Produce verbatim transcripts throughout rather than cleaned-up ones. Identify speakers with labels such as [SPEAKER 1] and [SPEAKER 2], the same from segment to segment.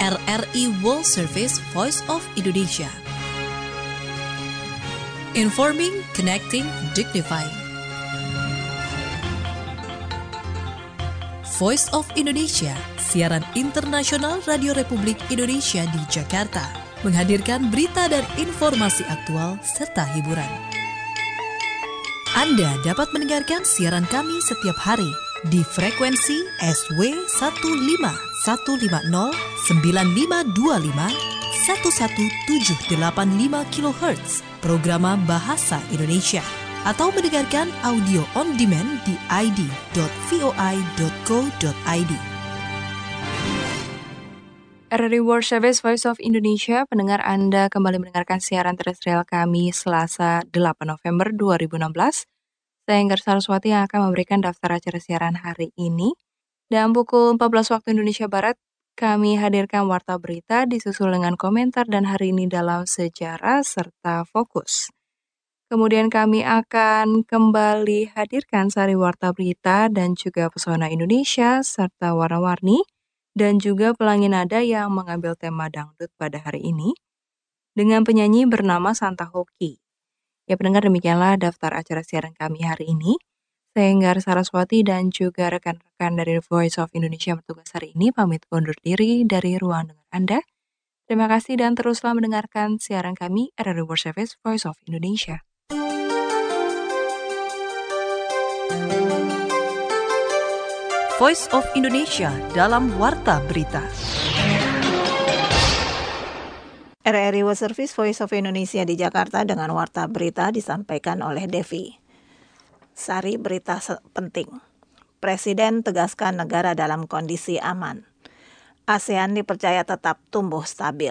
[SPEAKER 1] R R I World Service Voice of Indonesia. Informing, connecting, dignifying. Voice of Indonesia, siaran internasional Radio Republik Indonesia di Jakarta, menghadirkan berita dan informasi aktual serta hiburan. Anda dapat mendengarkan siaran kami setiap hari di frekuensi S W satu lima satu lima nol sembilan lima dua lima satu satu tujuh delapan lima kilohertz, programa Bahasa Indonesia, atau mendengarkan audio on demand di i d dot voi dot co dot i d.
[SPEAKER 2] R R I World Service Voice of Indonesia, pendengar Anda kembali mendengarkan siaran terestrial kami Selasa delapan November dua ribu enam belas. Saya Enggar Saraswati yang akan memberikan daftar acara siaran hari ini. Dan pukul empat belas waktu Indonesia Barat, kami hadirkan Warta Berita disusul dengan komentar dan hari ini dalam sejarah serta fokus. Kemudian kami akan kembali hadirkan Sari Warta Berita dan juga Pesona Indonesia serta warna-warni dan juga Pelangi Nada yang mengambil tema dangdut pada hari ini dengan penyanyi bernama Santa Hoki. Ya pendengar, demikianlah daftar acara siaran kami hari ini. Saya Enggar Saraswati dan juga rekan-rekan dari Voice of Indonesia yang bertugas hari ini pamit undur diri dari ruang dengar Anda. Terima kasih dan teruslah mendengarkan siaran kami R R I World Service Voice of Indonesia.
[SPEAKER 1] Voice of Indonesia dalam Warta Berita.
[SPEAKER 3] R R I World Service Voice of Indonesia di Jakarta dengan Warta Berita disampaikan oleh Devi. Sari berita penting. Presiden tegaskan negara dalam kondisi aman. ASEAN dipercaya tetap tumbuh stabil.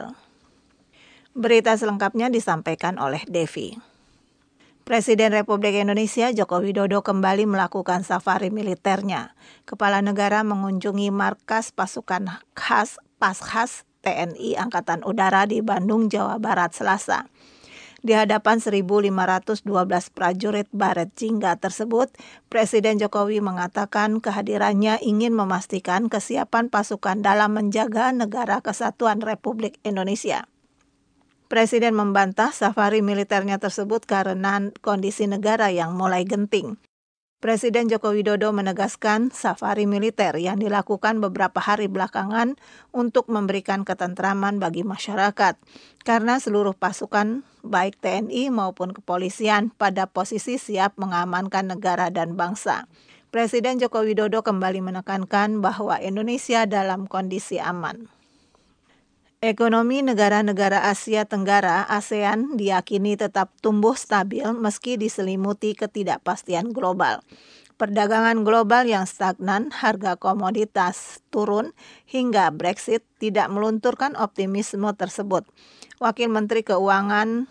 [SPEAKER 3] Berita selengkapnya disampaikan oleh Devi. Presiden Republik Indonesia Joko Widodo kembali melakukan safari militernya. Kepala negara mengunjungi markas pasukan khas Paskhas T N I Angkatan Udara di Bandung, Jawa Barat, Selasa. Di hadapan seribu lima ratus dua belas prajurit baret jingga tersebut, Presiden Jokowi mengatakan kehadirannya ingin memastikan kesiapan pasukan dalam menjaga negara kesatuan Republik Indonesia. Presiden membantah safari militernya tersebut karena kondisi negara yang mulai genting. Presiden Joko Widodo menegaskan safari militer yang dilakukan beberapa hari belakangan untuk memberikan ketentraman bagi masyarakat, karena seluruh pasukan baik T N I maupun kepolisian pada posisi siap mengamankan negara dan bangsa. Presiden Joko Widodo kembali menekankan bahwa Indonesia dalam kondisi aman. Ekonomi negara-negara Asia Tenggara ASEAN diyakini tetap tumbuh stabil meski diselimuti ketidakpastian global. Perdagangan global yang stagnan, harga komoditas turun, hingga Brexit tidak melunturkan optimisme tersebut. Wakil Menteri Keuangan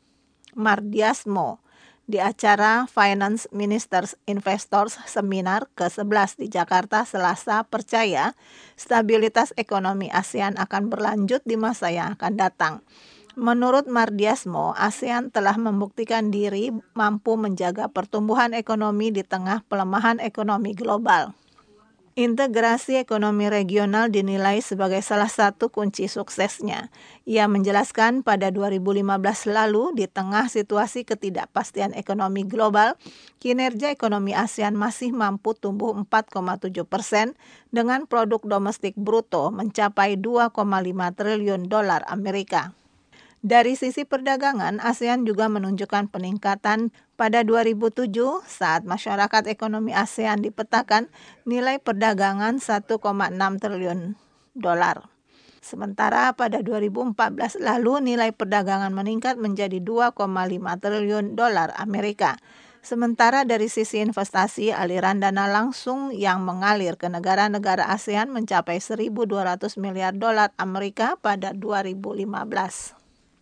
[SPEAKER 3] Mardiasmo di acara Finance Ministers Investors Seminar ke sebelas di Jakarta Selasa percaya stabilitas ekonomi ASEAN akan berlanjut di masa yang akan datang. Menurut Mardiasmo, ASEAN telah membuktikan diri mampu menjaga pertumbuhan ekonomi di tengah pelemahan ekonomi global. Integrasi ekonomi regional dinilai sebagai salah satu kunci suksesnya. Ia menjelaskan pada dua ribu lima belas lalu, di tengah situasi ketidakpastian ekonomi global, kinerja ekonomi ASEAN masih mampu tumbuh empat koma tujuh persen dengan produk domestik bruto mencapai dua koma lima triliun dolar Amerika. Dari sisi perdagangan, ASEAN juga menunjukkan peningkatan pada dua ribu tujuh saat masyarakat ekonomi ASEAN dipetakan nilai perdagangan satu koma enam triliun dolar. Sementara pada dua ribu empat belas lalu nilai perdagangan meningkat menjadi dua koma lima triliun dolar Amerika. Sementara dari sisi investasi, aliran dana langsung yang mengalir ke negara-negara ASEAN mencapai seribu dua ratus miliar dolar Amerika pada dua ribu lima belas.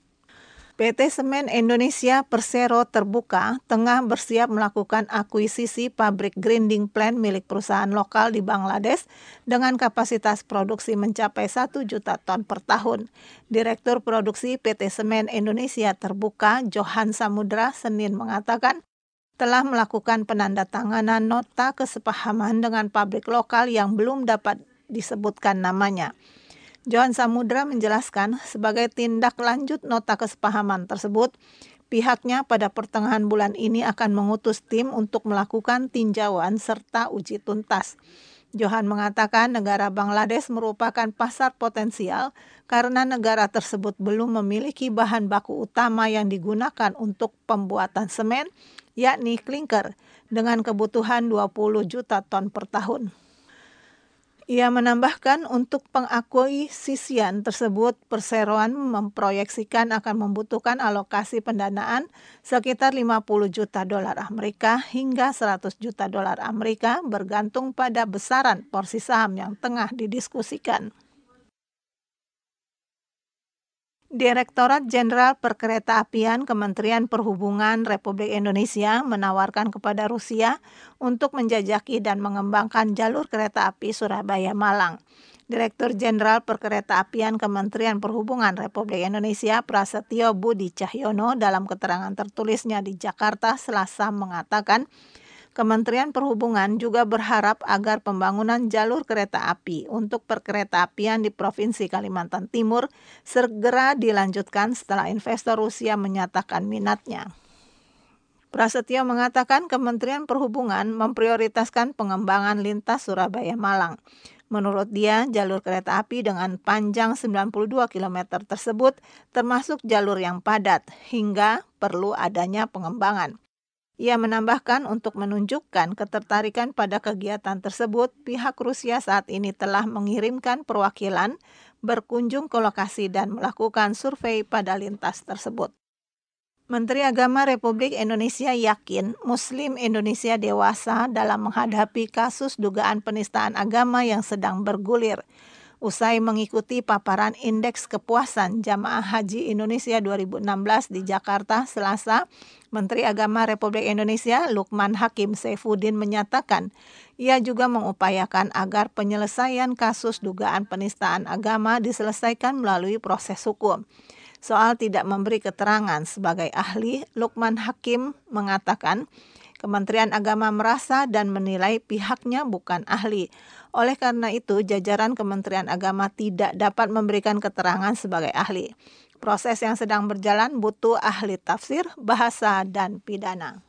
[SPEAKER 3] P T Semen Indonesia Persero Terbuka tengah bersiap melakukan akuisisi pabrik grinding plant milik perusahaan lokal di Bangladesh dengan kapasitas produksi mencapai satu juta ton per tahun. Direktur Produksi P T Semen Indonesia Terbuka, Johan Samudra, Senin mengatakan telah melakukan penandatanganan nota kesepahaman dengan pabrik lokal yang belum dapat disebutkan namanya. Johan Samudra menjelaskan sebagai tindak lanjut nota kesepahaman tersebut, pihaknya pada pertengahan bulan ini akan mengutus tim untuk melakukan tinjauan serta uji tuntas. Johan mengatakan negara Bangladesh merupakan pasar potensial karena negara tersebut belum memiliki bahan baku utama yang digunakan untuk pembuatan semen, yakni klinker, dengan kebutuhan dua puluh juta ton per tahun. Ia menambahkan untuk pengakuisisian tersebut, perseroan memproyeksikan akan membutuhkan alokasi pendanaan sekitar lima puluh juta dolar Amerika hingga seratus juta dolar Amerika bergantung pada besaran porsi saham yang tengah didiskusikan. Direktorat Jenderal Perkeretaapian Kementerian Perhubungan Republik Indonesia menawarkan kepada Rusia untuk menjajaki dan mengembangkan jalur kereta api Surabaya-Malang. Direktur Jenderal Perkeretaapian Kementerian Perhubungan Republik Indonesia Prasetyo Budi Cahyono dalam keterangan tertulisnya di Jakarta Selasa mengatakan, Kementerian Perhubungan juga berharap agar pembangunan jalur kereta api untuk perkeretaapian di Provinsi Kalimantan Timur segera dilanjutkan setelah investor Rusia menyatakan minatnya. Prasetyo mengatakan Kementerian Perhubungan memprioritaskan pengembangan lintas Surabaya-Malang. Menurut dia, jalur kereta api dengan panjang sembilan puluh dua kilometer tersebut termasuk jalur yang padat hingga perlu adanya pengembangan. Ia menambahkan untuk menunjukkan ketertarikan pada kegiatan tersebut, pihak Rusia saat ini telah mengirimkan perwakilan berkunjung ke lokasi dan melakukan survei pada lintas tersebut. Menteri Agama Republik Indonesia yakin Muslim Indonesia dewasa dalam menghadapi kasus dugaan penistaan agama yang sedang bergulir. Usai mengikuti paparan Indeks Kepuasan Jamaah Haji Indonesia dua ribu enam belas di Jakarta Selasa, Menteri Agama Republik Indonesia Lukman Hakim Saifuddin menyatakan ia juga mengupayakan agar penyelesaian kasus dugaan penistaan agama diselesaikan melalui proses hukum. Soal tidak memberi keterangan sebagai ahli, Lukman Hakim mengatakan Kementerian Agama merasa dan menilai pihaknya bukan ahli. Oleh karena itu, jajaran Kementerian Agama tidak dapat memberikan keterangan sebagai ahli. Proses yang sedang berjalan butuh ahli tafsir, bahasa, dan pidana.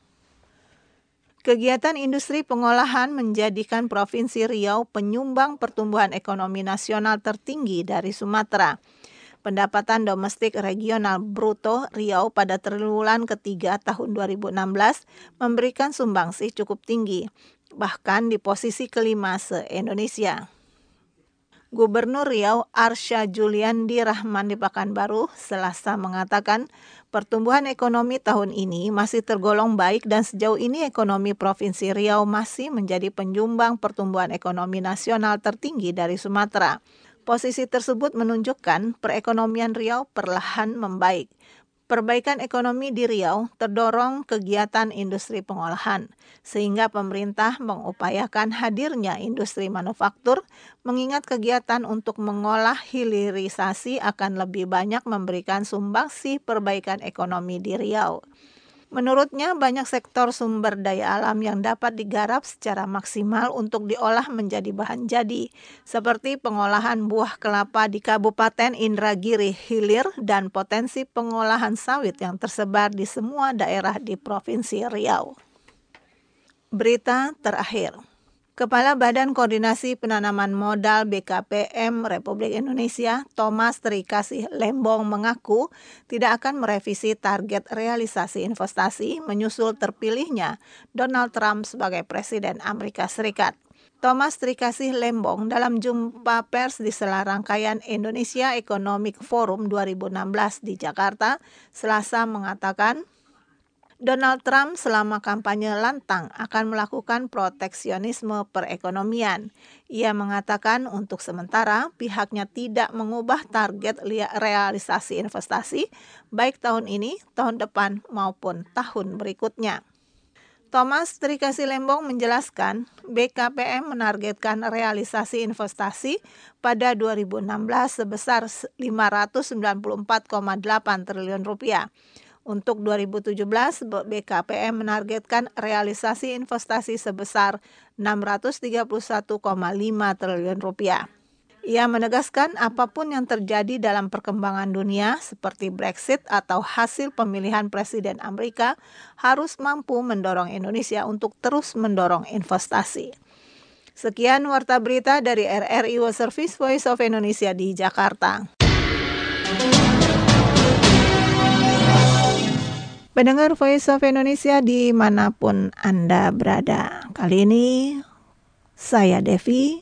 [SPEAKER 3] Kegiatan industri pengolahan menjadikan Provinsi Riau penyumbang pertumbuhan ekonomi nasional tertinggi dari Sumatera. Pendapatan domestik regional bruto Riau pada triwulan ketiga tahun dua ribu enam belas memberikan sumbangsih cukup tinggi, bahkan di posisi kelima se-Indonesia. Gubernur Riau Arsya Juliandi Rahman di Pekanbaru Selasa mengatakan pertumbuhan ekonomi tahun ini masih tergolong baik dan sejauh ini ekonomi Provinsi Riau masih menjadi penyumbang pertumbuhan ekonomi nasional tertinggi dari Sumatera. Posisi tersebut menunjukkan perekonomian Riau perlahan membaik. Perbaikan ekonomi di Riau terdorong kegiatan industri pengolahan, sehingga pemerintah mengupayakan hadirnya industri manufaktur, mengingat kegiatan untuk mengolah hilirisasi akan lebih banyak memberikan sumbangsih perbaikan ekonomi di Riau. Menurutnya, banyak sektor sumber daya alam yang dapat digarap secara maksimal untuk diolah menjadi bahan jadi, seperti pengolahan buah kelapa di Kabupaten Indragiri Hilir dan potensi pengolahan sawit yang tersebar di semua daerah di Provinsi Riau. Berita terakhir. Kepala Badan Koordinasi Penanaman Modal B K P M Republik Indonesia, Thomas Trikasih Lembong mengaku tidak akan merevisi target realisasi investasi menyusul terpilihnya Donald Trump sebagai Presiden Amerika Serikat. Thomas Trikasih Lembong dalam jumpa pers di sela rangkaian Indonesia Economic Forum dua ribu enam belas di Jakarta, Selasa mengatakan, Donald Trump selama kampanye lantang akan melakukan proteksionisme perekonomian. Ia mengatakan untuk sementara pihaknya tidak mengubah target realisasi investasi baik tahun ini, tahun depan maupun tahun berikutnya. Thomas Trikasih Lembong menjelaskan B K P M menargetkan realisasi investasi pada dua ribu enam belas sebesar lima ratus sembilan puluh empat koma delapan triliun rupiah. Untuk dua ribu tujuh belas, B K P M menargetkan realisasi investasi sebesar enam ratus tiga puluh satu koma lima triliun rupiah. Ia menegaskan apapun yang terjadi dalam perkembangan dunia seperti Brexit atau hasil pemilihan Presiden Amerika harus mampu mendorong Indonesia untuk terus mendorong investasi. Sekian Warta Berita dari R R I World Service Voice of Indonesia di Jakarta. Pendengar Voice of Indonesia dimanapun Anda berada. Kali ini saya Devi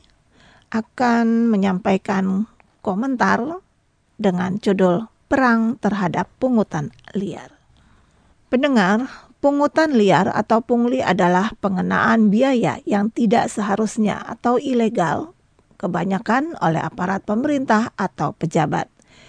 [SPEAKER 3] akan menyampaikan komentar dengan judul Perang Terhadap Pungutan Liar. Pendengar, pungutan liar atau pungli adalah pengenaan biaya yang tidak seharusnya atau ilegal, kebanyakan oleh aparat pemerintah atau pejabat.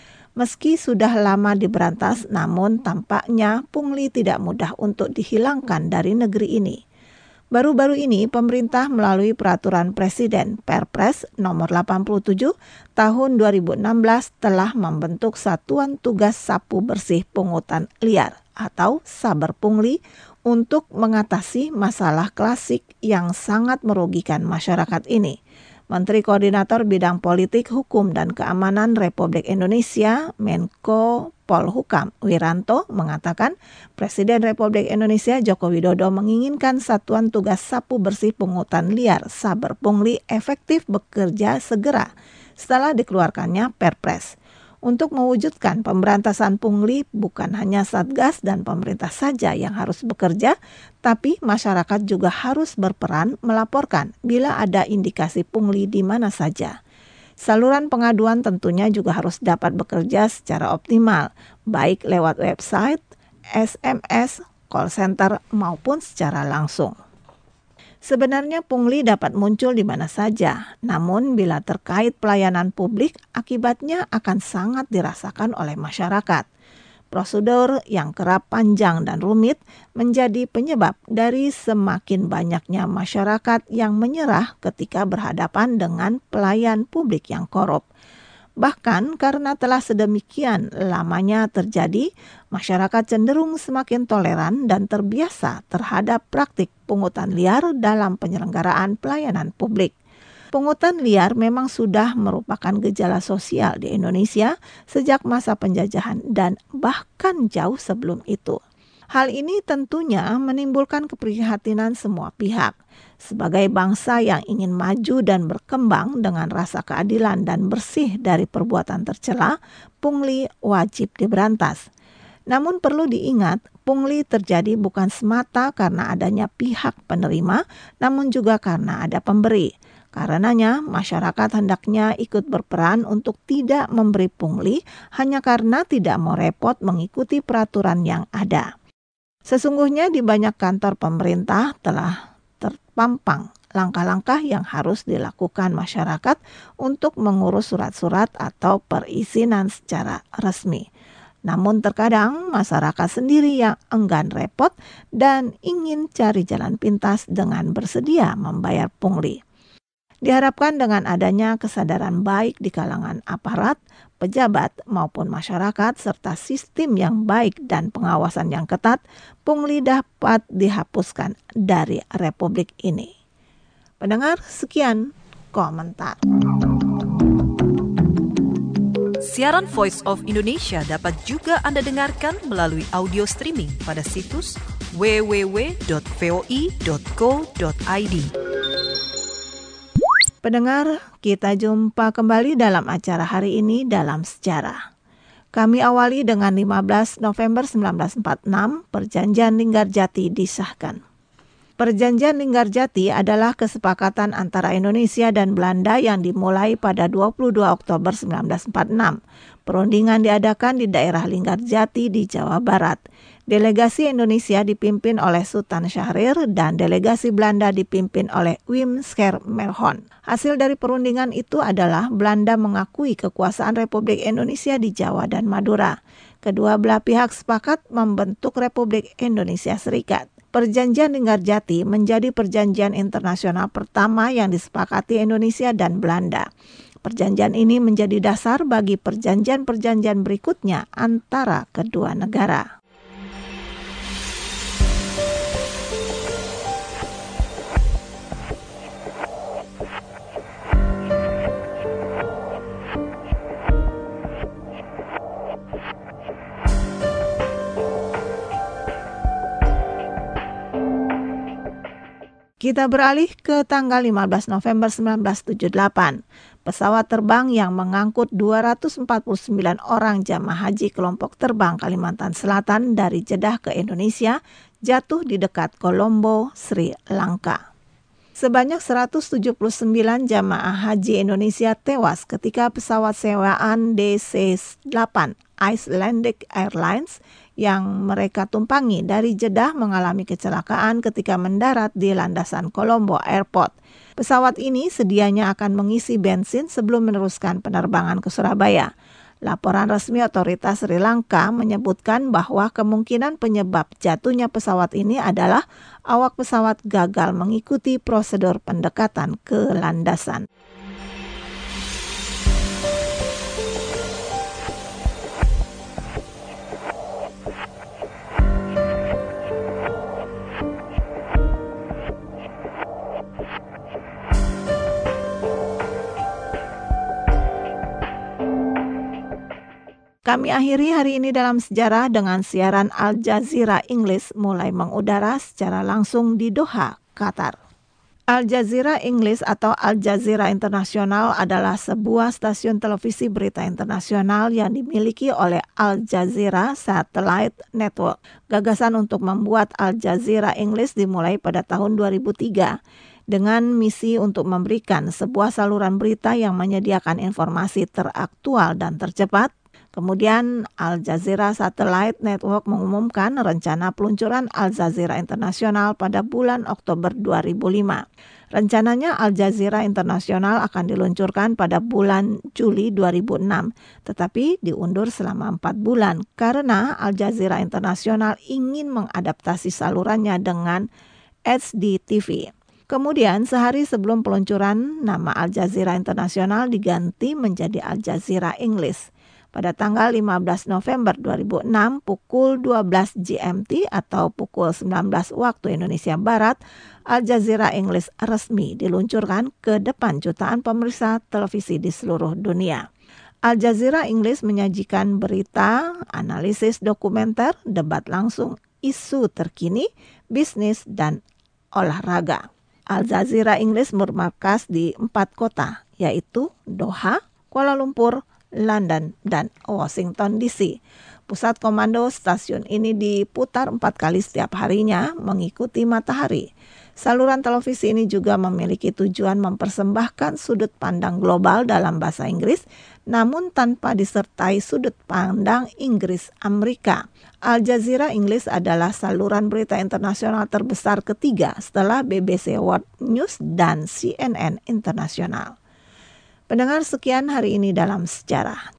[SPEAKER 3] Meski sudah lama diberantas, namun tampaknya pungli tidak mudah untuk dihilangkan dari negeri ini. Baru-baru ini pemerintah melalui peraturan Presiden Perpres nomor delapan puluh tujuh tahun dua ribu enam belas telah membentuk Satuan Tugas Sapu Bersih Pungutan Liar atau Saber Pungli untuk mengatasi masalah klasik yang sangat merugikan masyarakat ini. Menteri Koordinator Bidang Politik, Hukum, dan Keamanan Republik Indonesia, Menko Polhukam Wiranto, mengatakan Presiden Republik Indonesia Joko Widodo menginginkan Satuan Tugas Sapu Bersih Pungutan Liar Saber Pungli efektif bekerja segera setelah dikeluarkannya Perpres. Untuk mewujudkan pemberantasan pungli, bukan hanya Satgas dan pemerintah saja yang harus bekerja, tapi masyarakat juga harus berperan melaporkan bila ada indikasi pungli di mana saja. Saluran pengaduan tentunya juga harus dapat bekerja secara optimal, baik lewat website, S M S, call center, maupun secara langsung. Sebenarnya pungli dapat muncul di mana saja, namun bila terkait pelayanan publik, akibatnya akan sangat dirasakan oleh masyarakat. Prosedur yang kerap panjang dan rumit menjadi penyebab dari semakin banyaknya masyarakat yang menyerah ketika berhadapan dengan pelayan publik yang korup. Bahkan karena telah sedemikian lamanya terjadi, masyarakat cenderung semakin toleran dan terbiasa terhadap praktik pungutan liar dalam penyelenggaraan pelayanan publik. Pungutan liar memang sudah merupakan gejala sosial di Indonesia sejak masa penjajahan dan bahkan jauh sebelum itu. Hal ini tentunya menimbulkan keprihatinan semua pihak. Sebagai bangsa yang ingin maju dan berkembang dengan rasa keadilan dan bersih dari perbuatan tercela, pungli wajib diberantas. Namun perlu diingat, pungli terjadi bukan semata karena adanya pihak penerima, namun juga karena ada pemberi. Karenanya, masyarakat hendaknya ikut berperan untuk tidak memberi pungli hanya karena tidak mau repot mengikuti peraturan yang ada. Sesungguhnya di banyak kantor pemerintah telah terpampang langkah-langkah yang harus dilakukan masyarakat untuk mengurus surat-surat atau perizinan secara resmi. Namun terkadang masyarakat sendiri yang enggan repot dan ingin cari jalan pintas dengan bersedia membayar pungli. Diharapkan dengan adanya kesadaran baik di kalangan aparat, pejabat maupun masyarakat serta sistem yang baik dan pengawasan yang ketat, pungli dapat dihapuskan dari Republik ini. Pendengar, sekian komentar.
[SPEAKER 1] Siaran Voice of Indonesia dapat juga Anda dengarkan melalui audio streaming pada situs w w w dot voi dot co dot i d.
[SPEAKER 3] Pendengar, kita jumpa kembali dalam acara hari ini dalam sejarah. Kami awali dengan lima belas November seribu sembilan ratus empat puluh enam, Perjanjian Linggarjati disahkan. Perjanjian Linggarjati adalah kesepakatan antara Indonesia dan Belanda yang dimulai pada dua puluh dua Oktober seribu sembilan ratus empat puluh enam. Perundingan diadakan di daerah Linggarjati di Jawa Barat. Delegasi Indonesia dipimpin oleh Sultan Syahrir dan delegasi Belanda dipimpin oleh Wim Schermerhorn. Hasil dari perundingan itu adalah Belanda mengakui kekuasaan Republik Indonesia di Jawa dan Madura. Kedua belah pihak sepakat membentuk Republik Indonesia Serikat. Perjanjian Linggarjati menjadi perjanjian internasional pertama yang disepakati Indonesia dan Belanda. Perjanjian ini menjadi dasar bagi perjanjian-perjanjian berikutnya antara kedua negara. Kita beralih ke tanggal lima belas November seribu sembilan ratus tujuh puluh delapan. Pesawat terbang yang mengangkut dua ratus empat puluh sembilan orang jamaah haji kelompok terbang Kalimantan Selatan dari Jeddah ke Indonesia jatuh di dekat Colombo, Sri Lanka. Sebanyak seratus tujuh puluh sembilan jamaah haji Indonesia tewas ketika pesawat sewaan D C delapan Icelandic Airlines yang mereka tumpangi dari Jeddah mengalami kecelakaan ketika mendarat di landasan Colombo Airport. Pesawat ini sedianya akan mengisi bensin sebelum meneruskan penerbangan ke Surabaya. Laporan resmi otoritas Sri Lanka menyebutkan bahwa kemungkinan penyebab jatuhnya pesawat ini adalah awak pesawat gagal mengikuti prosedur pendekatan ke landasan. Kami akhiri hari ini dalam sejarah dengan siaran Al Jazeera Inggris mulai mengudara secara langsung di Doha, Qatar. Al Jazeera Inggris atau Al Jazeera Internasional adalah sebuah stasiun televisi berita internasional yang dimiliki oleh Al Jazeera Satellite Network. Gagasan untuk membuat Al Jazeera Inggris dimulai pada tahun dua ribu tiga dengan misi untuk memberikan sebuah saluran berita yang menyediakan informasi teraktual dan tercepat. Kemudian Al Jazeera Satellite Network mengumumkan rencana peluncuran Al Jazeera Internasional pada bulan Oktober dua ribu lima. Rencananya Al Jazeera Internasional akan diluncurkan pada bulan Juli dua ribu enam, tetapi diundur selama empat bulan karena Al Jazeera Internasional ingin mengadaptasi salurannya dengan H D T V. Kemudian sehari sebelum peluncuran, nama Al Jazeera Internasional diganti menjadi Al Jazeera Inggris. Pada tanggal lima belas November dua ribu enam pukul dua belas G M T atau pukul sembilan belas waktu Indonesia Barat, Al Jazeera Inggris resmi diluncurkan ke depan jutaan pemirsa televisi di seluruh dunia. Al Jazeera Inggris menyajikan berita, analisis dokumenter, debat langsung, isu terkini, bisnis, dan olahraga. Al Jazeera Inggris bermarkas di empat kota, yaitu Doha, Kuala Lumpur, London, dan Washington D C. Pusat komando stasiun ini diputar empat kali setiap harinya mengikuti matahari. Saluran televisi ini juga memiliki tujuan mempersembahkan sudut pandang global dalam bahasa Inggris, namun tanpa disertai sudut pandang Inggris Amerika. Al Jazeera Inggris adalah saluran berita internasional terbesar ketiga setelah B B C World News dan C N N Internasional. Pendengar, sekian hari ini dalam sejarah.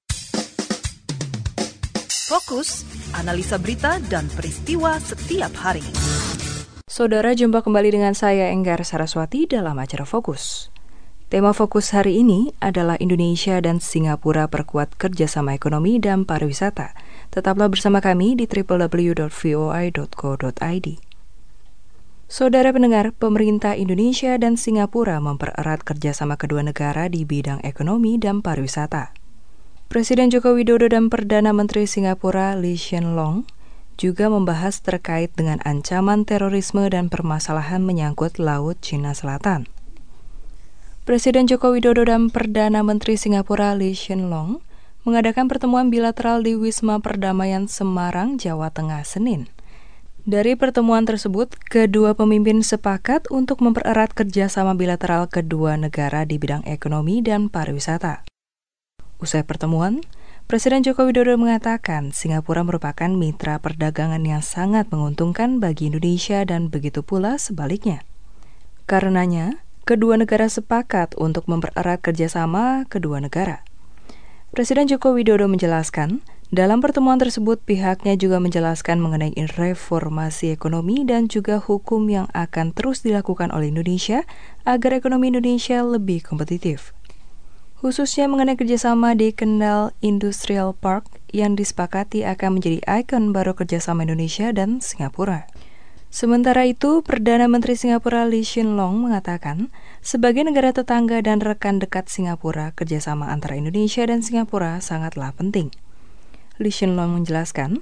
[SPEAKER 1] Fokus, analisa berita dan peristiwa setiap hari.
[SPEAKER 2] Saudara, jumpa kembali dengan saya Enggar Saraswati dalam acara Fokus. Tema Fokus hari ini adalah Indonesia dan Singapura perkuat kerjasama ekonomi dan pariwisata. Tetaplah bersama kami di w w w dot v o i dot co dot i d. Saudara pendengar, pemerintah Indonesia dan Singapura mempererat kerjasama kedua negara di bidang ekonomi dan pariwisata. Presiden Joko Widodo dan Perdana Menteri Singapura Lee Hsien Loong juga membahas terkait dengan ancaman terorisme dan permasalahan menyangkut Laut Cina Selatan. Presiden Joko Widodo dan Perdana Menteri Singapura Lee Hsien Loong mengadakan pertemuan bilateral di Wisma Perdamaian Semarang, Jawa Tengah, Senin. Dari pertemuan tersebut, kedua pemimpin sepakat untuk mempererat kerjasama bilateral kedua negara di bidang ekonomi dan pariwisata. Usai pertemuan, Presiden Joko Widodo mengatakan Singapura merupakan mitra perdagangan yang sangat menguntungkan bagi Indonesia dan begitu pula sebaliknya. Karenanya, kedua negara sepakat untuk mempererat kerjasama kedua negara. Presiden Joko Widodo menjelaskan, dalam pertemuan tersebut pihaknya juga menjelaskan mengenai reformasi ekonomi dan juga hukum yang akan terus dilakukan oleh Indonesia agar ekonomi Indonesia lebih kompetitif. Khususnya mengenai kerjasama di Kendal Industrial Park yang disepakati akan menjadi ikon baru kerjasama Indonesia dan Singapura. Sementara itu, Perdana Menteri Singapura Lee Hsien Loong mengatakan, sebagai negara tetangga dan rekan dekat Singapura, kerjasama antara Indonesia dan Singapura sangatlah penting. Lee Hsien Loong menjelaskan,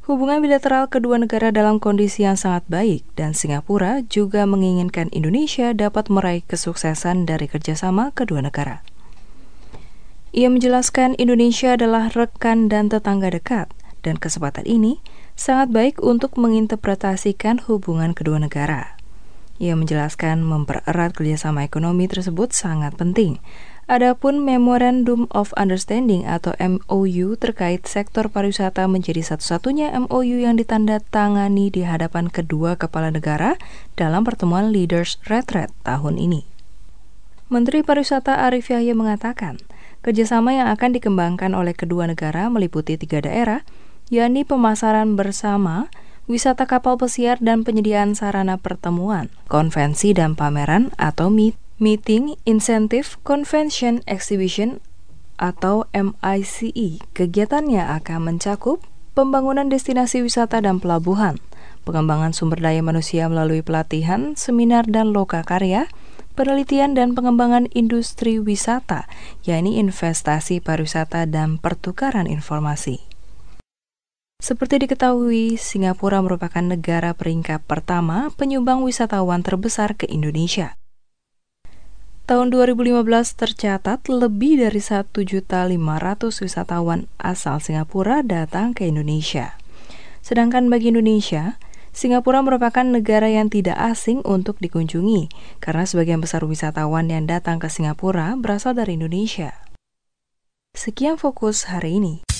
[SPEAKER 2] Hubungan bilateral kedua negara dalam kondisi yang sangat baik dan Singapura juga menginginkan Indonesia dapat meraih kesuksesan dari kerjasama kedua negara. Ia menjelaskan Indonesia adalah rekan dan tetangga dekat dan kesempatan ini sangat baik untuk menginterpretasikan hubungan kedua negara. Ia menjelaskan mempererat kerjasama ekonomi tersebut sangat penting. Adapun Memorandum of Understanding atau M O U terkait sektor pariwisata menjadi satu-satunya M O U yang ditandatangani di hadapan kedua kepala negara dalam pertemuan Leaders Retreat tahun ini. Menteri Pariwisata Arif Yahya mengatakan, kerjasama yang akan dikembangkan oleh kedua negara meliputi tiga daerah, yakni pemasaran bersama, wisata kapal pesiar, dan penyediaan sarana pertemuan, konvensi dan pameran atau M I T. Meeting, Incentive, Convention, Exhibition atau M I C E. Kegiatannya akan mencakup pembangunan destinasi wisata dan pelabuhan, pengembangan sumber daya manusia melalui pelatihan, seminar dan lokakarya, penelitian dan pengembangan industri wisata, yakni investasi pariwisata dan pertukaran informasi. Seperti diketahui, Singapura merupakan negara peringkat pertama penyumbang wisatawan terbesar ke Indonesia. Tahun dua ribu lima belas tercatat lebih dari satu juta lima ratus wisatawan asal Singapura datang ke Indonesia. Sedangkan bagi Indonesia, Singapura merupakan negara yang tidak asing untuk dikunjungi karena sebagian besar wisatawan yang datang ke Singapura berasal dari Indonesia. Sekian fokus hari ini.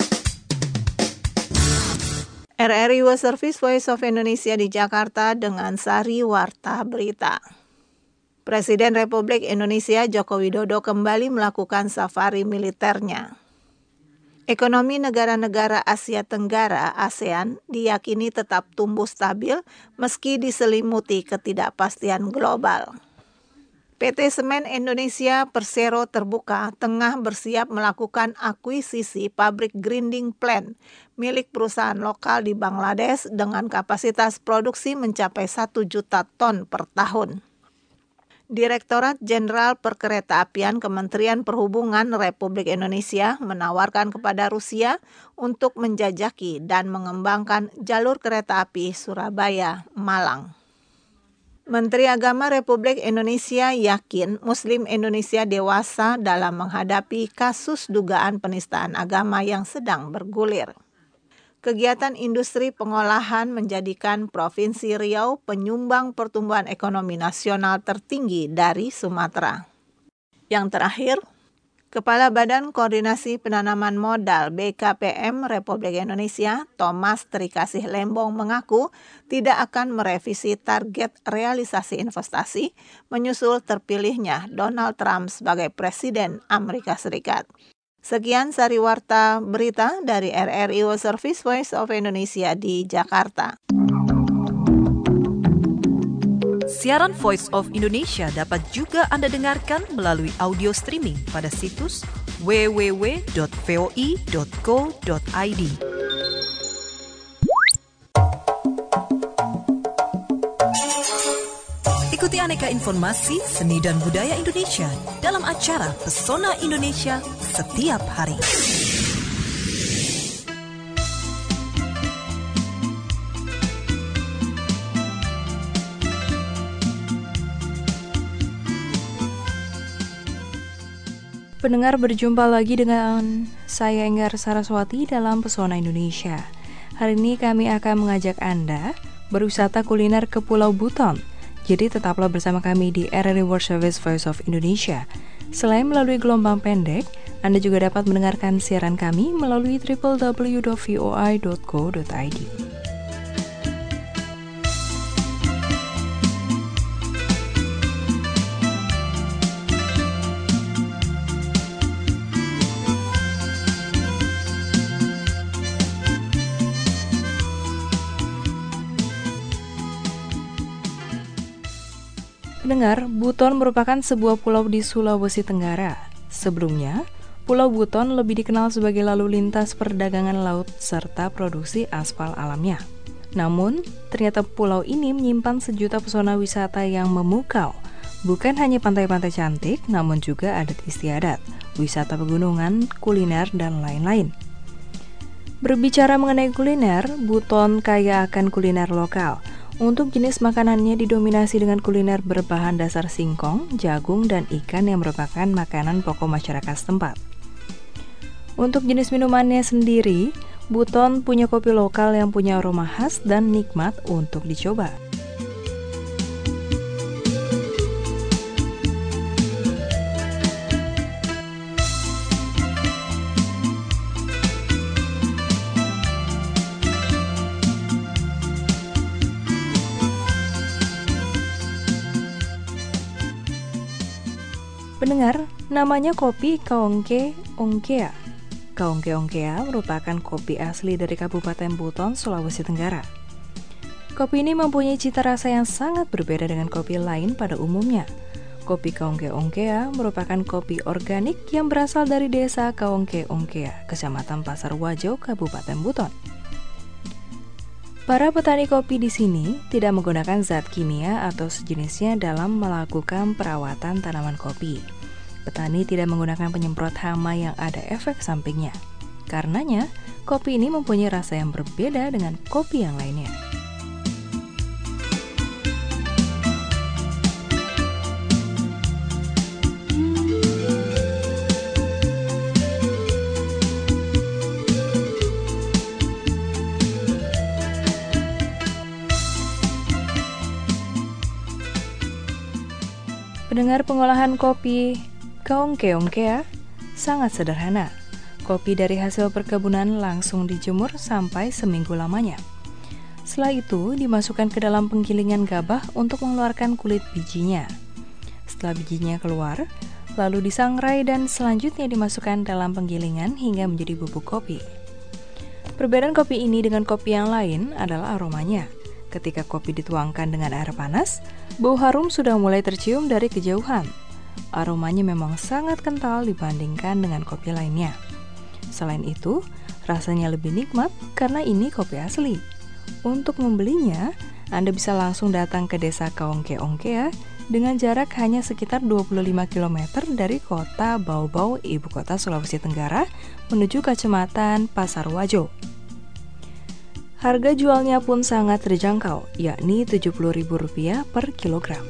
[SPEAKER 3] R R I World Service Voice of Indonesia di Jakarta dengan Sari Warta Berita. Presiden Republik Indonesia Joko Widodo kembali melakukan safari militernya. Ekonomi negara-negara Asia Tenggara (ASEAN) diyakini tetap tumbuh stabil meski diselimuti ketidakpastian global. P T Semen Indonesia Persero Terbuka tengah bersiap melakukan akuisisi pabrik grinding plant milik perusahaan lokal di Bangladesh dengan kapasitas produksi mencapai satu juta ton per tahun. Direktorat Jenderal Perkeretaapian Kementerian Perhubungan Republik Indonesia menawarkan kepada Rusia untuk menjajaki dan mengembangkan jalur kereta api Surabaya-Malang. Menteri Agama Republik Indonesia yakin Muslim Indonesia dewasa dalam menghadapi kasus dugaan penistaan agama yang sedang bergulir. Kegiatan industri pengolahan menjadikan Provinsi Riau penyumbang pertumbuhan ekonomi nasional tertinggi dari Sumatera. Yang terakhir, Kepala Badan Koordinasi Penanaman Modal B K P M Republik Indonesia, Thomas Trikasih Lembong mengaku tidak akan merevisi target realisasi investasi menyusul terpilihnya Donald Trump sebagai Presiden Amerika Serikat. Sekian Sari Warta Berita dari R R I World Service Voice of Indonesia di Jakarta.
[SPEAKER 1] Siaran Voice of Indonesia dapat juga Anda dengarkan melalui audio streaming pada situs w w w dot voi dot co dot i d. Ikuti aneka informasi seni dan budaya Indonesia dalam acara Pesona Indonesia setiap hari.
[SPEAKER 2] Pendengar, berjumpa lagi dengan saya Enggar Saraswati dalam Pesona Indonesia. Hari ini kami akan mengajak Anda berwisata kuliner ke Pulau Buton. Jadi tetaplah bersama kami di R R I World Service Voice of Indonesia. Selain melalui gelombang pendek, Anda juga dapat mendengarkan siaran kami melalui w w w dot voi dot co dot i d. Pendengar, Buton merupakan sebuah pulau di Sulawesi Tenggara. Sebelumnya, Pulau Buton lebih dikenal sebagai lalu lintas perdagangan laut serta produksi aspal alamnya. Namun, ternyata pulau ini menyimpan sejuta pesona wisata yang memukau. Bukan hanya pantai-pantai cantik, namun juga adat istiadat, wisata pegunungan, kuliner, dan lain-lain. Berbicara mengenai kuliner, Buton kaya akan kuliner lokal. Untuk jenis makanannya didominasi dengan kuliner berbahan dasar singkong, jagung, dan ikan yang merupakan makanan pokok masyarakat setempat. Untuk jenis minumannya sendiri, Buton punya kopi lokal yang punya aroma khas dan nikmat untuk dicoba. Pendengar, namanya kopi Kaongke Ongkea. Kaongke Ongkea merupakan kopi asli dari Kabupaten Buton, Sulawesi Tenggara. Kopi ini mempunyai cita rasa yang sangat berbeda dengan kopi lain pada umumnya. Kopi Kaongke Ongkea merupakan kopi organik yang berasal dari desa Kaongke Ongkea, Kecamatan Pasar Wajo, Kabupaten Buton. Para petani kopi di sini tidak menggunakan zat kimia atau sejenisnya dalam melakukan perawatan tanaman kopi. Petani tidak menggunakan penyemprot hama yang ada efek sampingnya. Karenanya, kopi ini mempunyai rasa yang berbeda dengan kopi yang lainnya. Pendengar, pengolahan kopi Kaongke Ongkea sangat sederhana. Kopi dari hasil perkebunan langsung dijemur sampai seminggu lamanya. Setelah itu dimasukkan ke dalam penggilingan gabah untuk mengeluarkan kulit bijinya. Setelah bijinya keluar, lalu disangrai dan selanjutnya dimasukkan dalam penggilingan hingga menjadi bubuk kopi. Perbedaan kopi ini dengan kopi yang lain adalah aromanya. Ketika kopi dituangkan dengan air panas, bau harum sudah mulai tercium dari kejauhan. Aromanya memang sangat kental dibandingkan dengan kopi lainnya. Selain itu, rasanya lebih nikmat karena ini kopi asli. Untuk membelinya, Anda bisa langsung datang ke desa Kaongke Ongkea dengan jarak hanya sekitar dua puluh lima kilometer dari kota Baubau, ibu kota Sulawesi Tenggara, menuju Kecamatan Pasar Wajo. Harga jualnya pun sangat terjangkau, yakni tujuh puluh ribu rupiah per kilogram.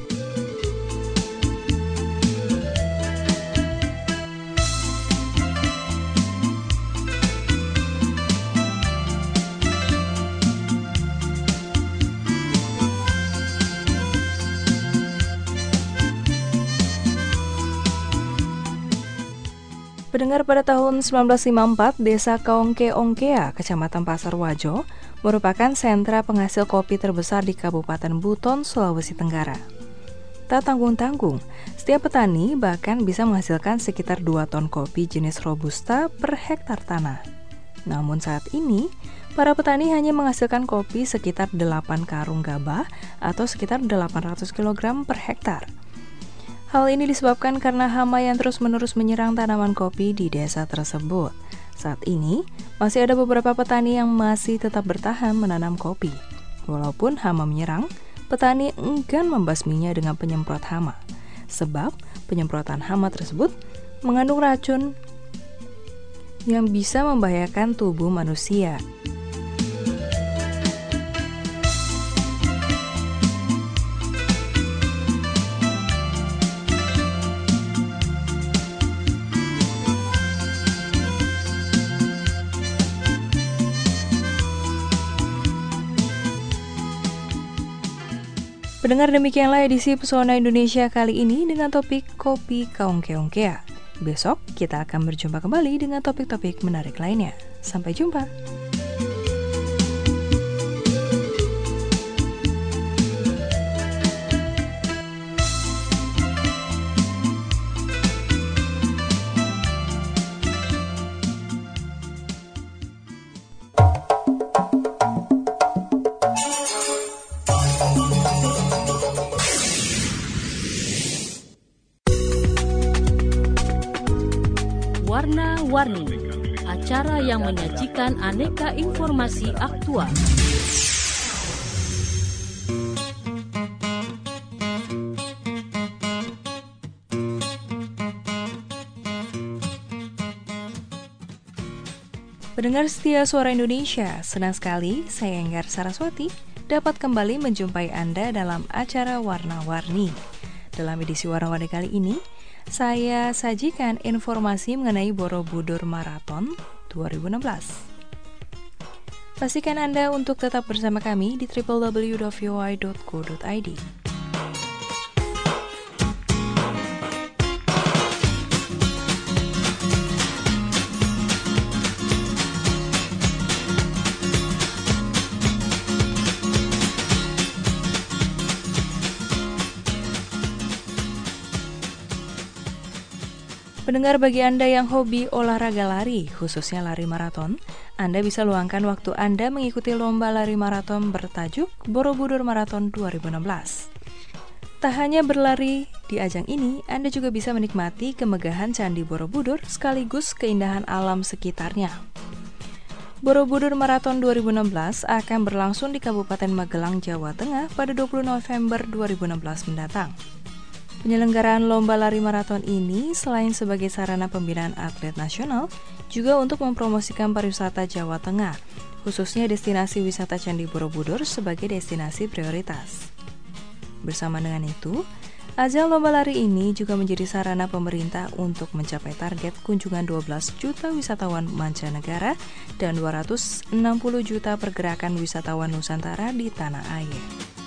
[SPEAKER 2] Pendengar, pada tahun seribu sembilan ratus lima puluh empat, desa Kaongke Ongkea, Kecamatan Pasar Wajo, merupakan sentra penghasil kopi terbesar di Kabupaten Buton, Sulawesi Tenggara. Tak tanggung-tanggung, setiap petani bahkan bisa menghasilkan sekitar dua ton kopi jenis Robusta per hektar tanah. Namun saat ini, para petani hanya menghasilkan kopi sekitar delapan karung gabah atau sekitar delapan ratus kilogram per hektar. Hal ini disebabkan karena hama yang terus-menerus menyerang tanaman kopi di desa tersebut. Saat ini, masih ada beberapa petani yang masih tetap bertahan menanam kopi. Walaupun hama menyerang, petani enggan membasminya dengan penyemprot hama. Sebab penyemprotan hama tersebut mengandung racun yang bisa membahayakan tubuh manusia. Pendengar, demikianlah edisi Pesona Indonesia kali ini dengan topik Kopi Kaongke Ongkea. Besok kita akan berjumpa kembali dengan topik-topik menarik lainnya. Sampai jumpa.
[SPEAKER 4] Warna-Warni, acara yang menyajikan aneka informasi aktual.
[SPEAKER 2] Pendengar setia Suara Indonesia, senang sekali saya Enggar Saraswati dapat kembali menjumpai Anda dalam acara Warna-Warni. Dalam edisi Warna-Warni kali ini, saya sajikan informasi mengenai Borobudur Marathon dua ribu enam belas. Pastikan Anda untuk tetap bersama kami di w w w dot v o i dot co dot i d. Pendengar, bagi Anda yang hobi olahraga lari, khususnya lari maraton, Anda bisa luangkan waktu Anda mengikuti lomba lari maraton bertajuk Borobudur Marathon dua ribu enam belas. Tak hanya berlari di ajang ini, Anda juga bisa menikmati kemegahan Candi Borobudur sekaligus keindahan alam sekitarnya. Borobudur Marathon dua ribu enam belas akan berlangsung di Kabupaten Magelang, Jawa Tengah pada dua puluh November dua ribu enam belas mendatang. Penyelenggaraan lomba lari maraton ini selain sebagai sarana pembinaan atlet nasional, juga untuk mempromosikan pariwisata Jawa Tengah, khususnya destinasi wisata Candi Borobudur sebagai destinasi prioritas. Bersama dengan itu, ajang lomba lari ini juga menjadi sarana pemerintah untuk mencapai target kunjungan dua belas juta wisatawan mancanegara dan dua ratus enam puluh juta pergerakan wisatawan Nusantara di tanah air.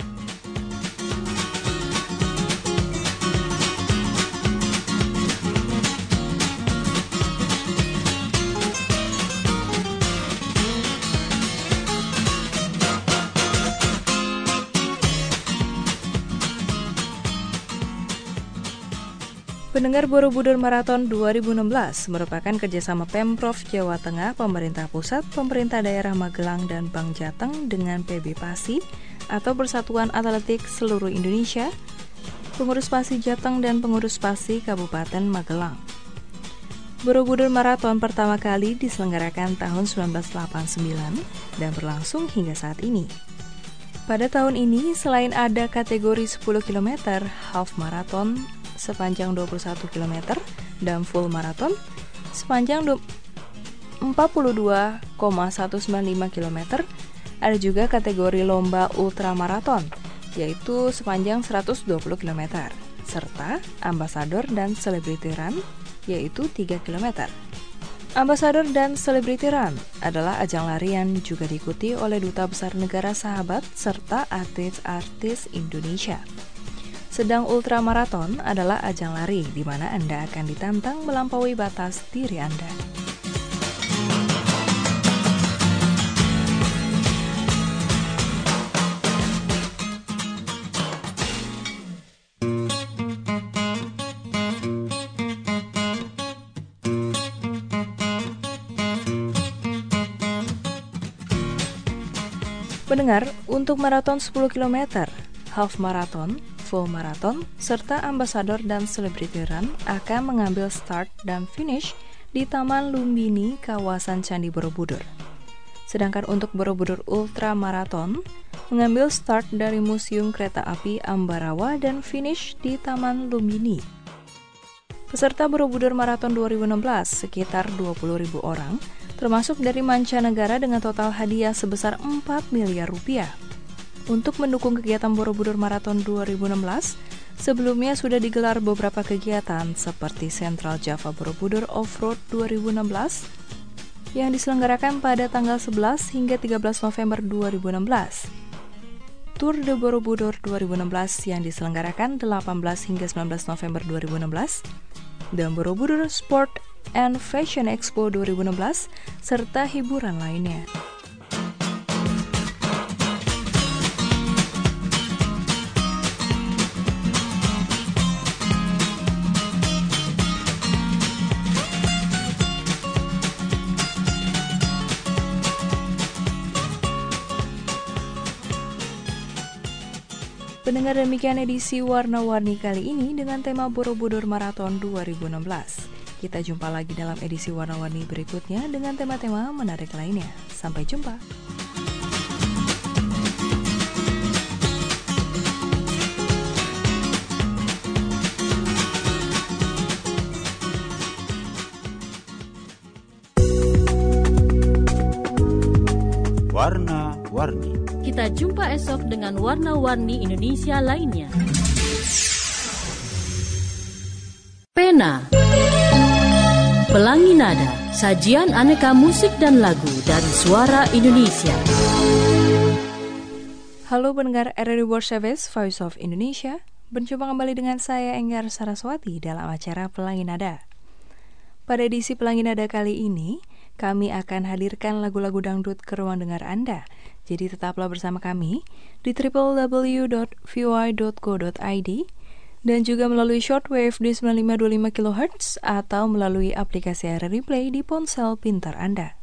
[SPEAKER 2] Pendengar, Borobudur Marathon dua ribu enam belas merupakan kerjasama Pemprov Jawa Tengah, pemerintah pusat, pemerintah daerah Magelang, dan Bank Jateng dengan P B Pasi atau Persatuan Atletik Seluruh Indonesia, Pengurus Pasi Jateng, dan Pengurus Pasi Kabupaten Magelang. Borobudur Marathon pertama kali diselenggarakan tahun seribu sembilan ratus delapan puluh sembilan dan berlangsung hingga saat ini. Pada tahun ini, selain ada kategori sepuluh kilometer, half marathon sepanjang dua puluh satu kilometer dan full marathon sepanjang empat puluh dua koma seratus sembilan puluh lima kilometer. Ada juga kategori lomba ultramaraton, yaitu sepanjang seratus dua puluh kilometer, serta ambasador dan celebrity run, yaitu tiga kilometer. Ambasador dan celebrity run adalah ajang lari yang juga diikuti oleh duta besar negara sahabat serta artis-artis Indonesia. Sedang ultramaraton adalah ajang lari di mana Anda akan ditantang melampaui batas diri Anda. Pendengar, untuk maraton sepuluh kilometer, half marathon, full marathon, serta ambasador dan celebrity run akan mengambil start dan finish di Taman Lumbini, kawasan Candi Borobudur. Sedangkan untuk Borobudur Ultra Marathon, mengambil start dari Museum Kereta Api Ambarawa dan finish di Taman Lumbini. Peserta Borobudur Marathon dua ribu enam belas sekitar dua puluh ribu orang, termasuk dari mancanegara dengan total hadiah sebesar empat miliar rupiah. Untuk mendukung kegiatan Borobudur Marathon dua ribu enam belas, sebelumnya sudah digelar beberapa kegiatan seperti Central Java Borobudur Off-Road dua ribu enam belas yang diselenggarakan pada tanggal sebelas hingga tiga belas November dua ribu enam belas. Tour de Borobudur dua ribu enam belas yang diselenggarakan delapan belas hingga sembilan belas November dua ribu enam belas dan Borobudur Sport and Fashion Expo dua ribu enam belas serta hiburan lainnya. Pendengar, demikian edisi Warna-Warni kali ini dengan tema Borobudur Marathon dua ribu enam belas. Kita jumpa lagi dalam edisi Warna-Warni berikutnya dengan tema-tema menarik lainnya. Sampai jumpa.
[SPEAKER 5] warna-warni.
[SPEAKER 4] Kita jumpa esok dengan warna-warni Indonesia lainnya. Pena, Pelangi Nada, sajian aneka musik dan lagu dari suara Indonesia.
[SPEAKER 2] Halo pendengar R R I World Service Voice of Indonesia. Berjumpa kembali dengan saya Enggar Saraswati dalam acara Pelangi Nada. Pada edisi Pelangi Nada kali ini, kami akan hadirkan lagu-lagu dangdut ke ruang dengar Anda. Jadi tetaplah bersama kami di w w w dot v o i dot co dot i d dan juga melalui shortwave di sembilan lima dua lima kilohertz atau melalui aplikasi R R I Play di ponsel pintar Anda.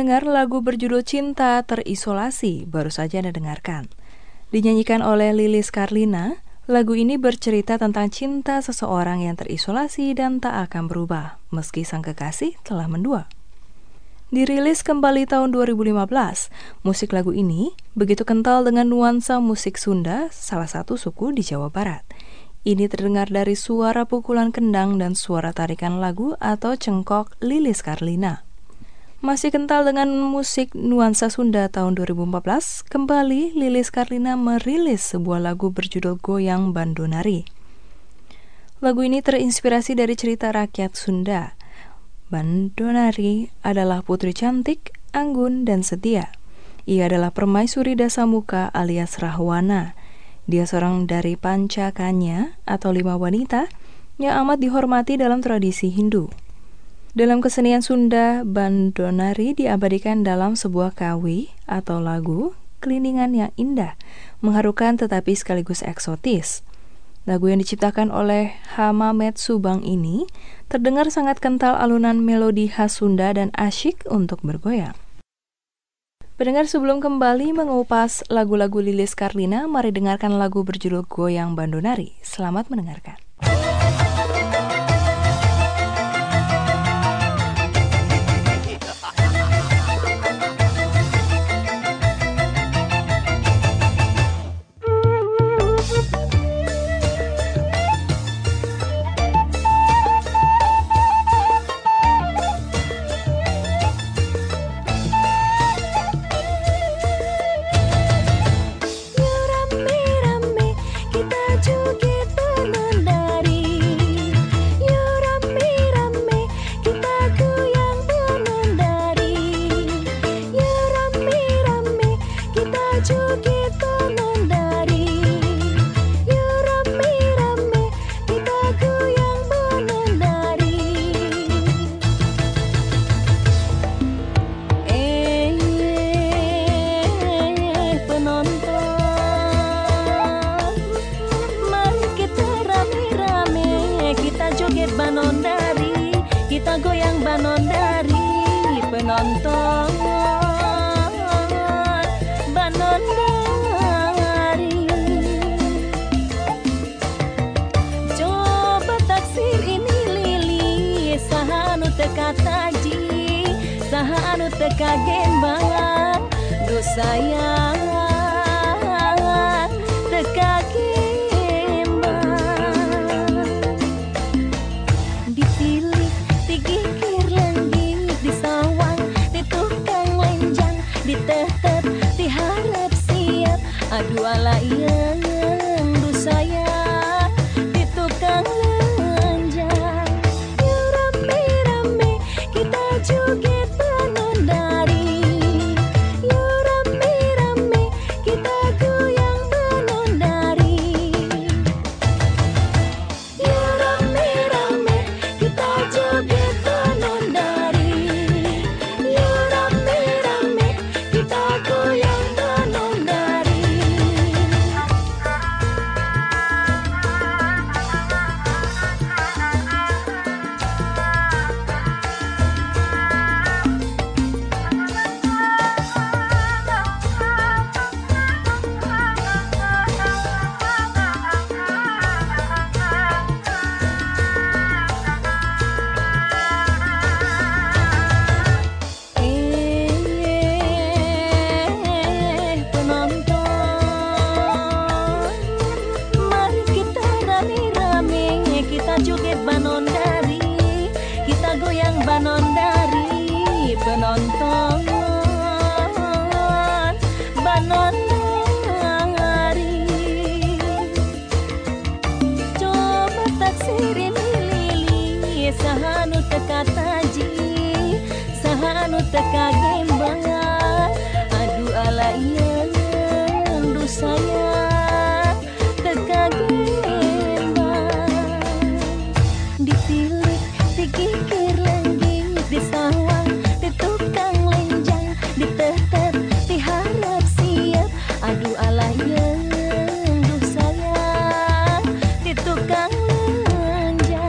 [SPEAKER 2] pendengar, lagu berjudul Cinta Terisolasi baru saja Anda dengarkan. Dinyanyikan oleh Lilis Karlina, lagu ini bercerita tentang cinta seseorang yang terisolasi dan tak akan berubah meski sang kekasih telah mendua. Dirilis kembali tahun dua ribu lima belas, musik lagu ini begitu kental dengan nuansa musik Sunda, salah satu suku di Jawa Barat. Ini terdengar dari suara pukulan kendang dan suara tarikan lagu atau cengkok Lilis Karlina. Masih kental dengan musik nuansa Sunda tahun dua ribu empat belas, kembali Lilis Karlina merilis sebuah lagu berjudul Goyang Bandonari. Lagu ini terinspirasi dari cerita rakyat Sunda. Bandonari adalah putri cantik, anggun, dan setia. Ia adalah permaisuri Dasamuka alias Rahwana. Dia seorang dari Pancakanya atau lima wanita yang amat dihormati dalam tradisi Hindu. Dalam kesenian Sunda, Bandonari diabadikan dalam sebuah kawi atau lagu keliningan yang indah, mengharukan tetapi sekaligus eksotis. Lagu yang diciptakan oleh Hamamet Subang ini terdengar sangat kental alunan melodi khas Sunda dan asyik untuk bergoyang. Pendengar, sebelum kembali mengupas lagu-lagu Lilis Karlina, mari dengarkan lagu berjudul Goyang Bandonari. Selamat mendengarkan.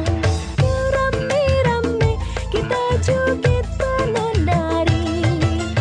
[SPEAKER 5] Joget Bandonari.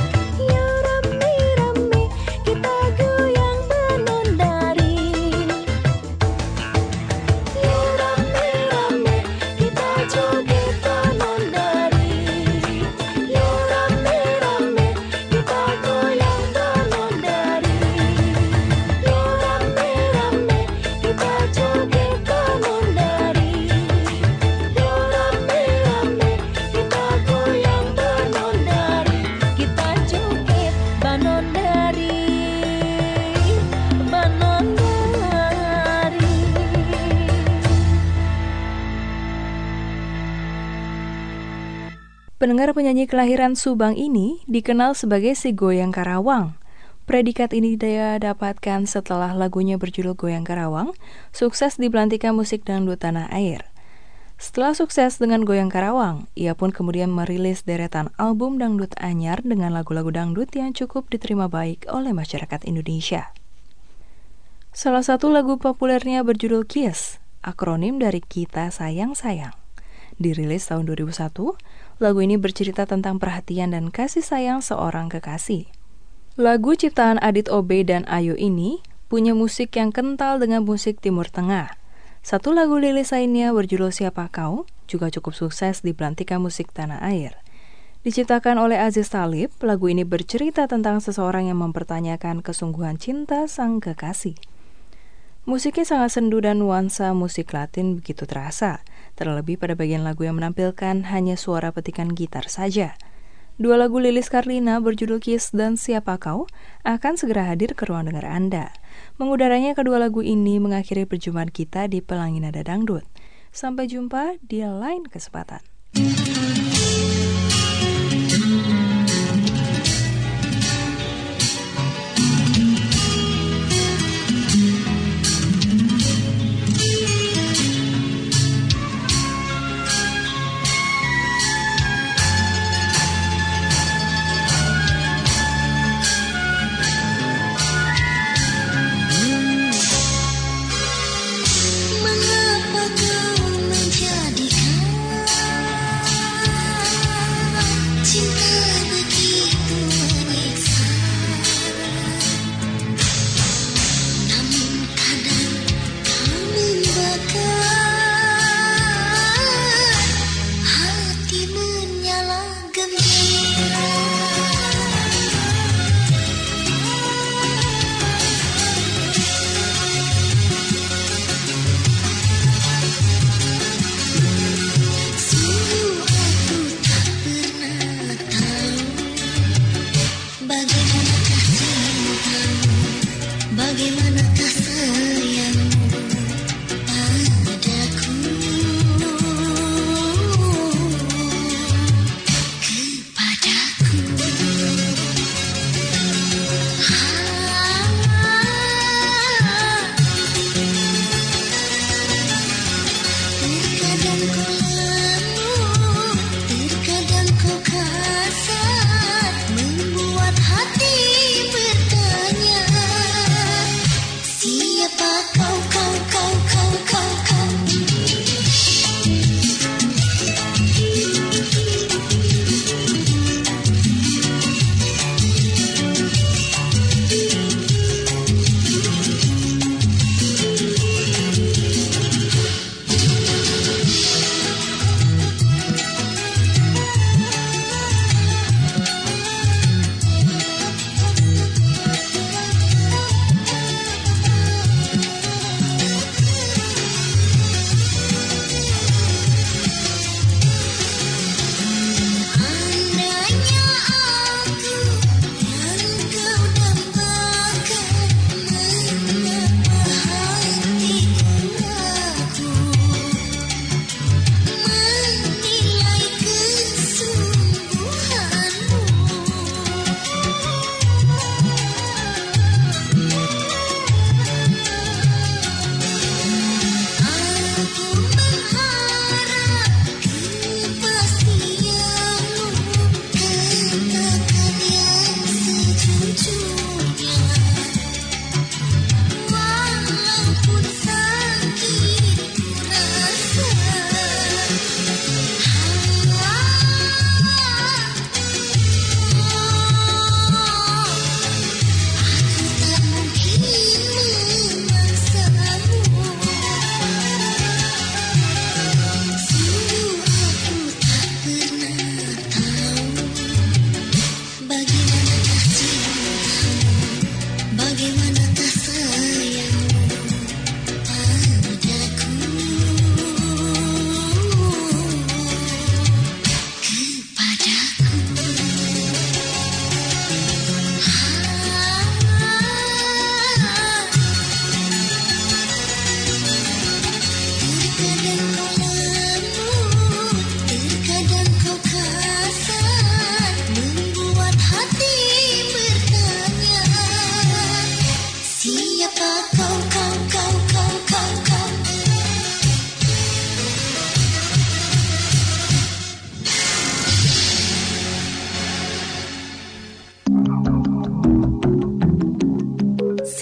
[SPEAKER 2] Pendengar penyanyi kelahiran Subang ini dikenal sebagai si Goyang Karawang. Predikat ini dia dapatkan setelah lagunya berjudul Goyang Karawang sukses di belantika musik dangdut tanah air. Setelah sukses dengan Goyang Karawang, ia pun kemudian merilis deretan album dangdut anyar dengan lagu-lagu dangdut yang cukup diterima baik oleh masyarakat Indonesia. Salah satu lagu populernya berjudul Kiss, akronim dari Kita Sayang Sayang. Dirilis tahun dua ribu satu, lagu ini bercerita tentang perhatian dan kasih sayang seorang kekasih. Lagu ciptaan Adit Obe dan Ayu ini punya musik yang kental dengan musik Timur Tengah. Satu lagu Lilis lainnya berjudul Siapa Kau juga cukup sukses di belantika musik tanah air. Diciptakan oleh Aziz Talib, lagu ini bercerita tentang seseorang yang mempertanyakan kesungguhan cinta sang kekasih. Musiknya sangat sendu dan nuansa musik Latin begitu terasa, terlebih pada bagian lagu yang menampilkan hanya suara petikan gitar saja. Dua lagu Lilis Karlina berjudul Kiss dan Siapa Kau akan segera hadir ke ruang dengar Anda. Mengudaranya kedua lagu ini mengakhiri perjumpaan kita di Pelangi Nada Dangdut. Sampai jumpa di lain kesempatan.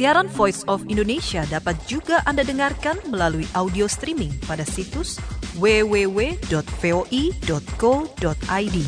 [SPEAKER 1] Siaran Voice of Indonesia dapat juga Anda dengarkan melalui audio streaming pada situs w w w dot voi dot co dot i d.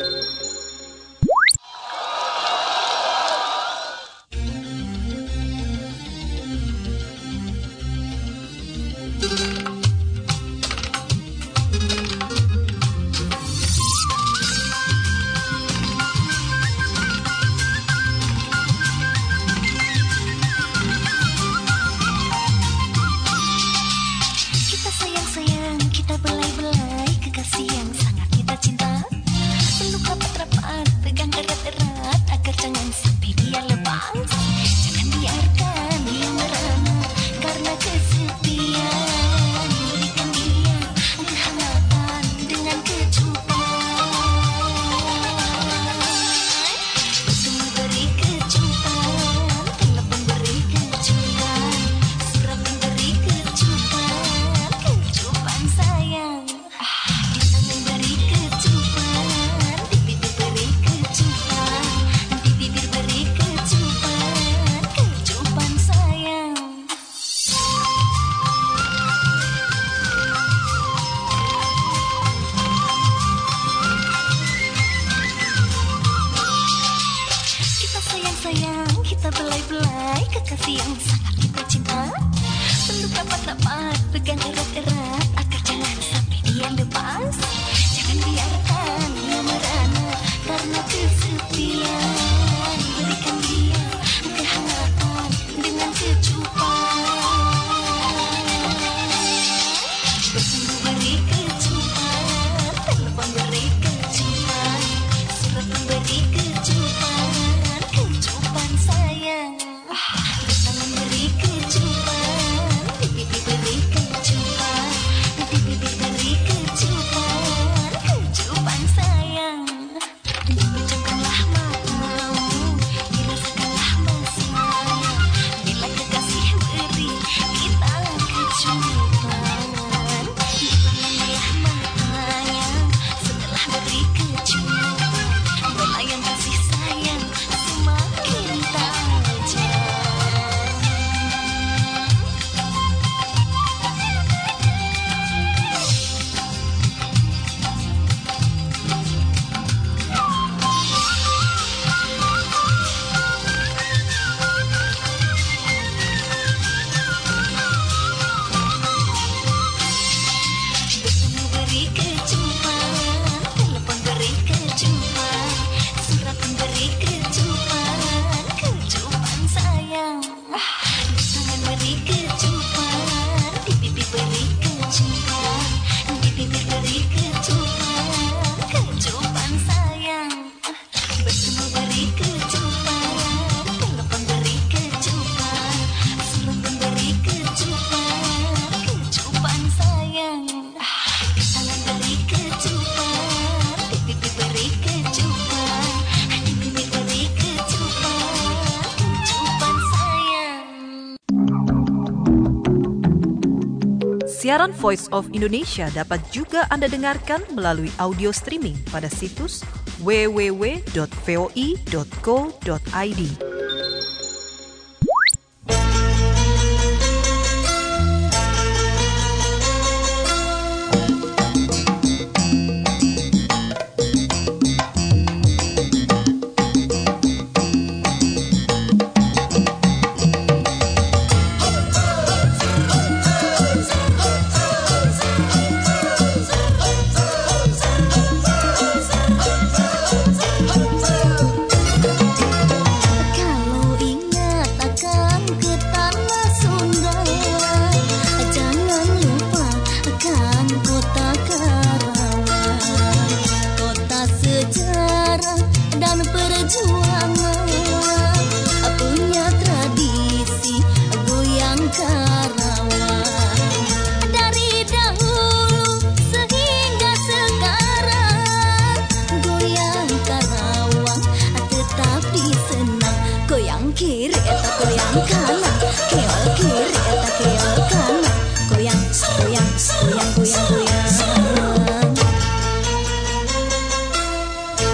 [SPEAKER 1] Siaran Voice of Indonesia dapat juga Anda dengarkan melalui audio streaming pada situs w w w dot voi dot co dot i d.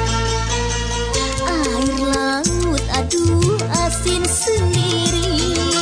[SPEAKER 5] Air laut aduh asin sendiri.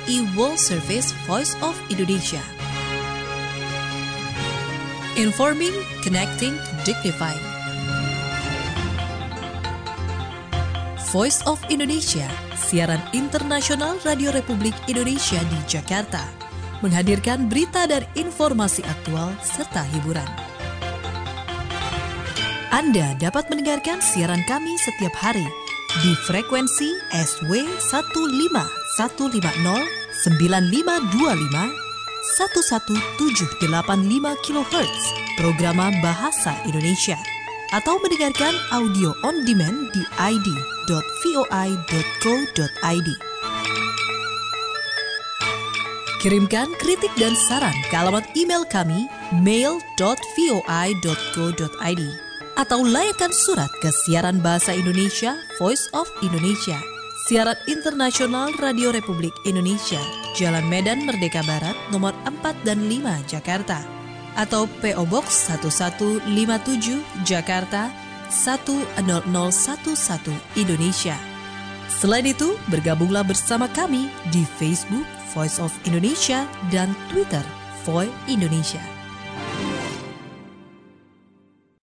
[SPEAKER 1] e-World Service Voice of Indonesia. Informing, connecting, dignifying. Voice of Indonesia, siaran internasional Radio Republik Indonesia di Jakarta, menghadirkan berita dan informasi aktual serta hiburan. Anda dapat mendengarkan siaran kami setiap hari di frekuensi S W satu lima satu lima nol sembilan lima dua lima satu satu tujuh delapan lima kilohertz programa Bahasa Indonesia, atau mendengarkan audio on demand di i d dot voi dot co dot i d. Kirimkan kritik dan saran ke alamat email kami mail dot voi dot co dot i d atau layangkan surat ke siaran Bahasa Indonesia Voice of Indonesia, siaran internasional Radio Republik Indonesia, Jalan Medan Merdeka Barat nomor empat dan lima Jakarta, atau P O Box satu satu lima tujuh Jakarta satu nol nol satu satu Indonesia. Selain itu, bergabunglah bersama kami di Facebook Voice of Indonesia dan Twitter Voi Indonesia.